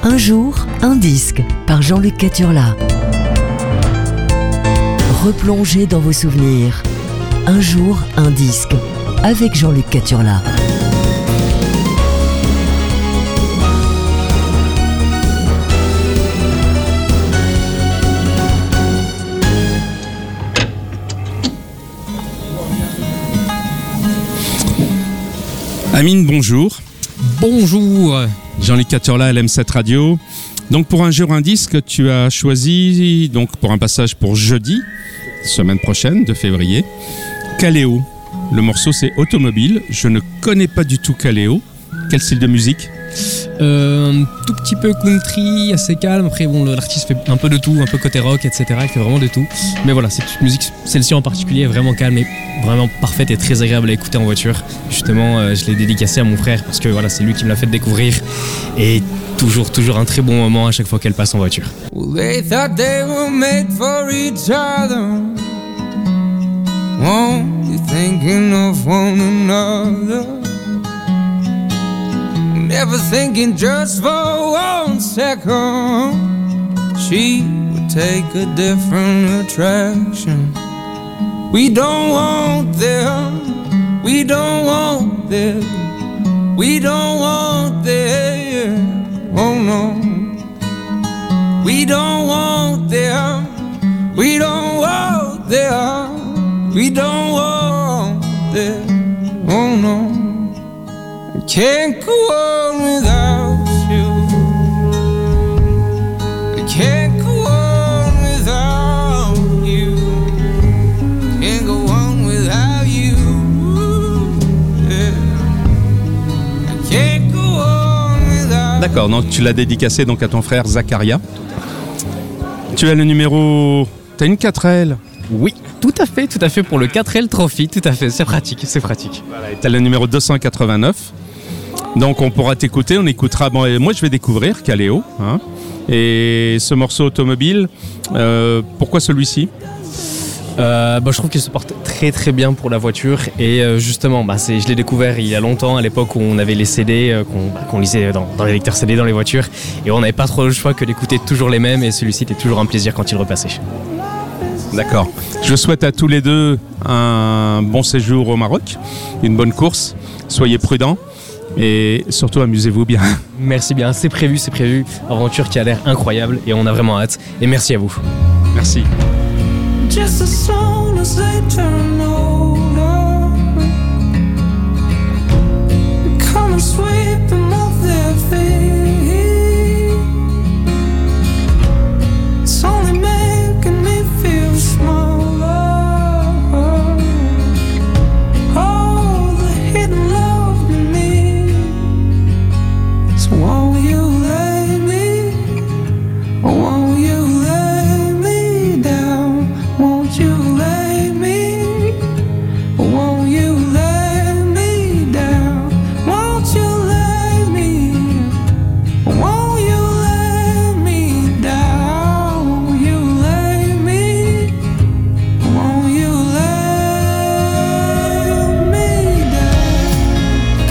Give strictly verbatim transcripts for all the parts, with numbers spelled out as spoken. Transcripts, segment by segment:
Un jour, un disque par Jean-Luc Caturla. Replongez dans vos souvenirs. Un jour, un disque avec Jean-Luc Caturla. Amine, bonjour. Bonjour. Jean-Luc Caturla, L M sept Radio. Donc pour un jour un disque, tu as choisi donc pour un passage pour jeudi, semaine prochaine, de février, Kaleo. Le morceau c'est Automobile. Je ne connais pas du tout Kaleo. Quel style de musique ? Euh, un tout petit peu country, assez calme. Après, bon, l'artiste fait un peu de tout, un peu côté rock, et cetera. Il fait vraiment de tout. Mais voilà, cette musique, celle-ci en particulier, est vraiment calme et vraiment parfaite et très agréable à écouter en voiture. Justement, euh, je l'ai dédicacée à mon frère parce que voilà, c'est lui qui me l'a fait découvrir. Et toujours, toujours un très bon moment à chaque fois qu'elle passe en voiture. Well, they thought they were made for each other. Won't be thinking of one another. Never thinking just for one second she would take a different attraction. We don't want them, we don't want them, we don't want them, oh no. We don't want them, we don't want them, we don't want them, oh no. I can't go on without you. I can't go on without you. Can't go on without you. Yeah. I can't go on without. D'accord, donc tu l'as dédicacé donc à ton frère Zacharia. Tu as le numéro... T'as une quatre L. Oui, tout à fait, tout à fait pour le quatre L Trophy, tout à fait, c'est pratique, c'est pratique. Voilà, et t'as le numéro deux cent quatre-vingt-neuf. Donc on pourra t'écouter, on écoutera. Bon, moi je vais découvrir Kaleo, hein, et ce morceau Automobile. Euh, pourquoi celui-ci ? Euh, bah, je trouve qu'il se porte très très bien pour la voiture et euh, justement bah, c'est, je l'ai découvert il y a longtemps à l'époque où on avait les C D euh, qu'on, bah, qu'on lisait dans, dans les lecteurs C D dans les voitures et on n'avait pas trop le choix que d'écouter toujours les mêmes et celui-ci était toujours un plaisir quand il repassait. D'accord. Je souhaite à tous les deux un bon séjour au Maroc, une bonne course, soyez prudents et surtout amusez-vous bien. Merci bien, c'est prévu, c'est prévu, aventure qui a l'air incroyable et on a vraiment hâte et merci à vous. Merci. Just as soon as they turn over, come and sweep them off their feet. It's only making me feel smaller. Oh, the hidden love in me. So won't you lay me? Or won't you lay me down? Won't you lay me? Or won't you lay me down? Won't you lay me? Or won't you lay me down? Won't you lay me? Or won't you lay me down?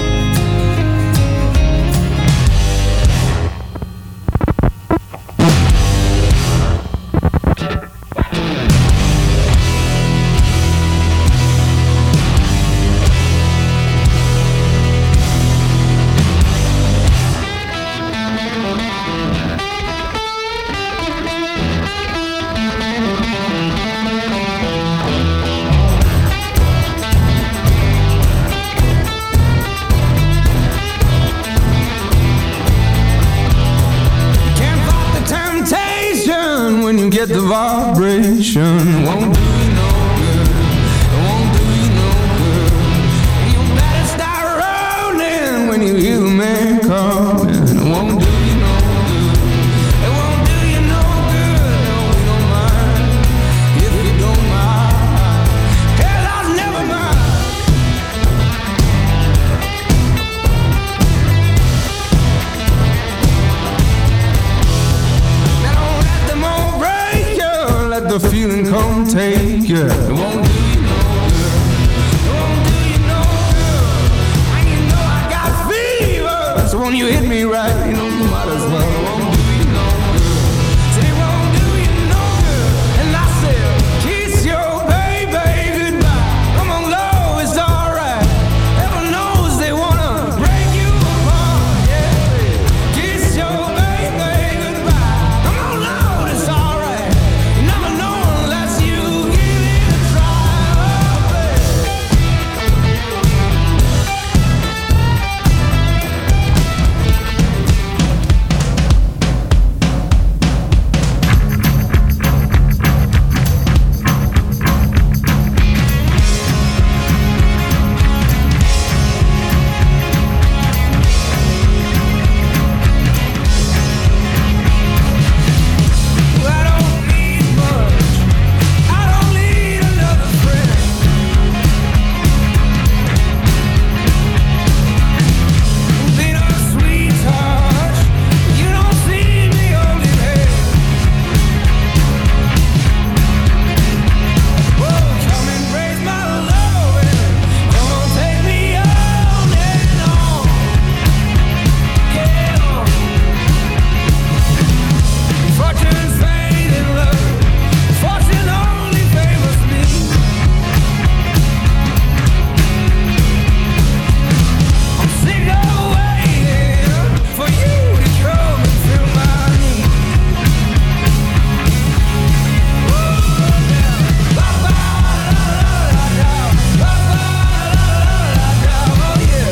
Can't fight the temptation when you get the vibration. Won't do you no good. It won't do you no good. And you better start rolling when you hear the man coming. It won't do you no good. It won't do you no good. No, we don't mind if you don't mind. Hell, I'll never mind. Now let them all break you. Let the feeling come take you. It won't do you no good. It won't do you no good. And you know I got fever. So when you hit me right, you know no matter flowers, well, it won't do you no good. Said it won't do you no good. And I said, kiss your baby goodbye. Come on, love, it's alright. Heaven knows they wanna break you apart, yeah. Kiss your baby goodbye. Come on, love, it's alright. You never know unless you give it a try, oh, baby. I don't need much. I don't need another friend. Been a sweetheart. You don't see me holding hands. Whoa, come and raise my love and come on, take me on and on. Yeah. Fortune's fading, love. Fortune only favors me. I'm sick of waiting for you to come and fill my need. Oh, yeah. Ba-ba-da-da-da-da, ba-ba-da-da-da-da, oh, yeah.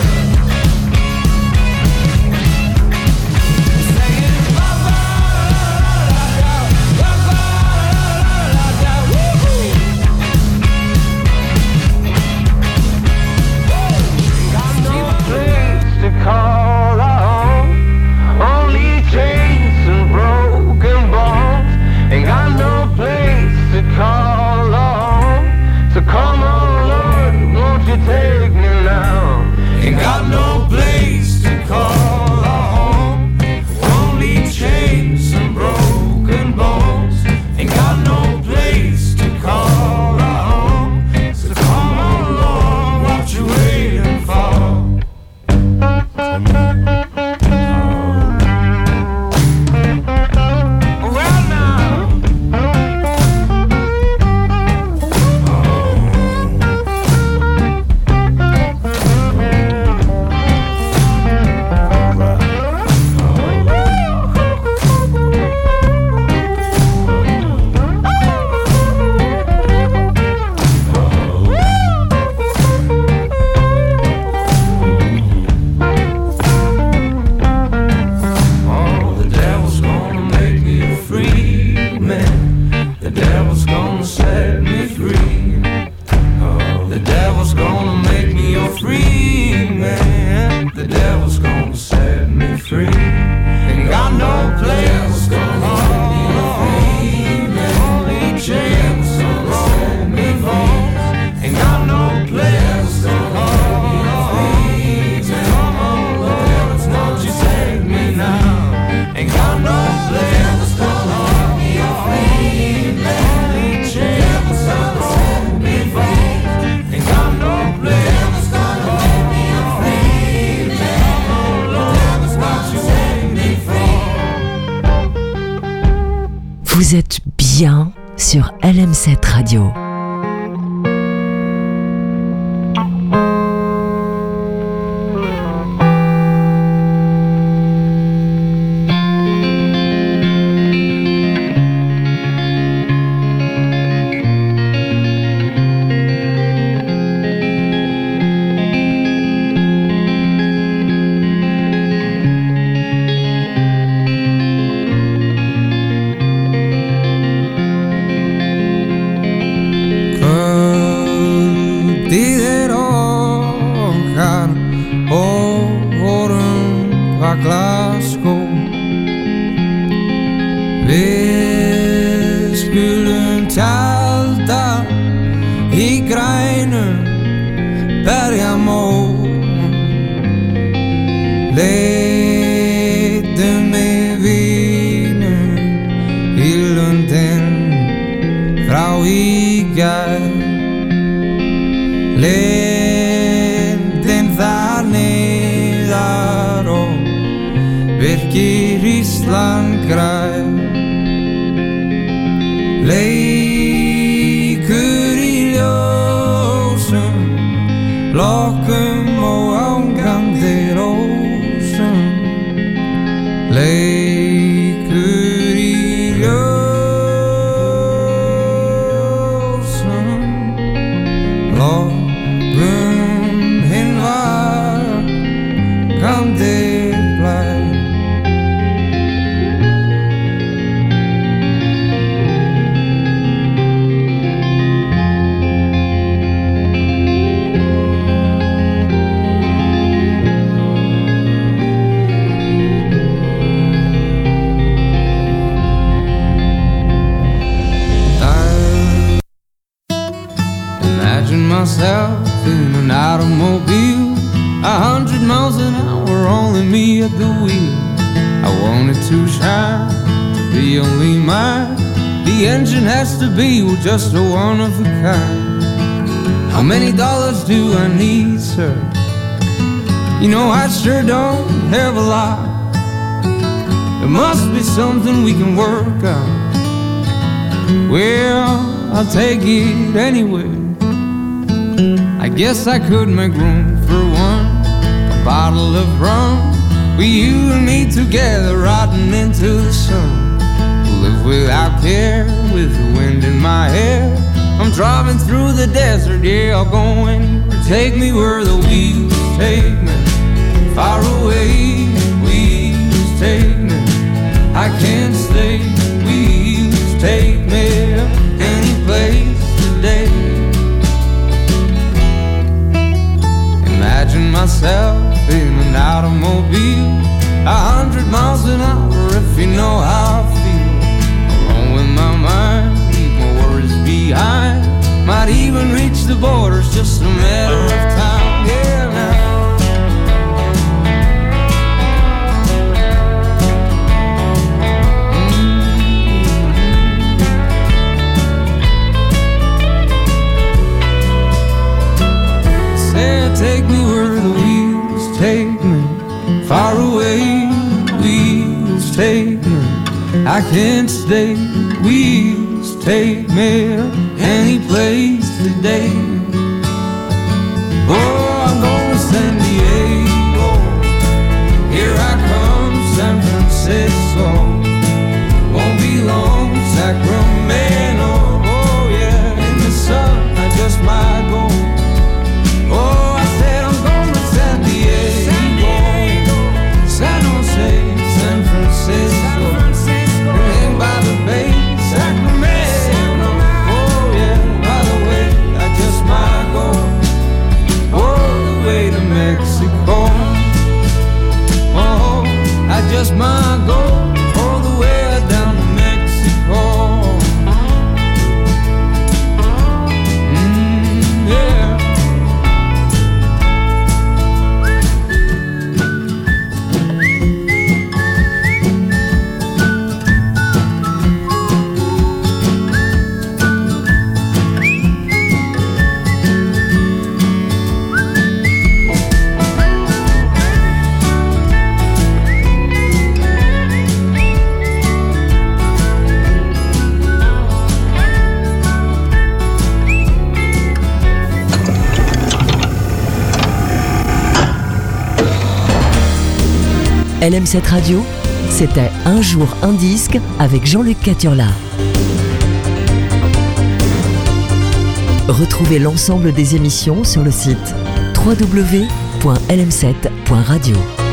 Saying ba-ba-da-da-da-da, ba-ba-da-da-da-da, woo-hoo. Got no place to call home, only chains and broken bones. Ain't got no place to call home, so come on, Lord, won't you take me now? Ain't got no place to call home, only chains and broken bones. Ain't got no place to call home, so come on, Lord, what you waiting for? Well, now. Oh, the devil's gonna make me a free man. The devil's gonna set me free. Oh, the devil's gonna make me a free man. The devil's gonna set me free. Ain't got no place to call home. Only chains and broken bones. Ain't got no place to call home. Come on, Lord, won't you take me now? Ain't got no place to call home. Only chains and broken bones. Ain't got no place to call home. Come on, Lord, won't you take me free? Vous êtes bien sur L M sept Radio. Kvöldið er okkar og vorum var Glasgow. Við skulum tjalda í grænum berjamóum. Leitum með vínum í lundin frá í gær. Lindin þar niðar og virkir í Mellan-Kraj. Leikur í ljósum, lokum og ángandi rósum. Leikur í ljósum, lokum hinn vakandi blæ. Myself in an automobile, a hundred miles an hour, only me at the wheel. I wanted to shine, to be only mine. The engine has to be well, just a one of a kind. How many dollars do I need, sir? You know I sure don't have a lot. There must be something we can work on. Well, I'll take it anyway. I guess I could make room for one, a bottle of rum, with you and me together riding into the sun. Live without care, with the wind in my hair. I'm driving through the desert, yeah, I'll go anywhere. Take me where the wheels take me, far away, wheels take me. I can't stay, wheels take me any place today. Imagine myself in an automobile, a hundred miles an hour, if you know how I feel. Alone with my mind, leave my worries behind. Might even reach the borders, just a matter of time. Yeah, now. Take me where the wheels take me, far away, wheels take me. I can't stay, wheels take me any place today. Oh, I'm going to San Diego, here I come, San Francisco. Won't be long, Sacramento. Oh yeah, in the sun I just might go. Oh, San Jose, San Francisco, and by the bay, Sacramento. Oh yeah, by the way, I just might go all the way to Mexico. Oh, I just might go all the way down to Mexico. Mm, yeah. L M sept Radio, c'était Un jour un disque avec Jean-Luc Caturla. Retrouvez l'ensemble des émissions sur le site w w w point l m sept point radio.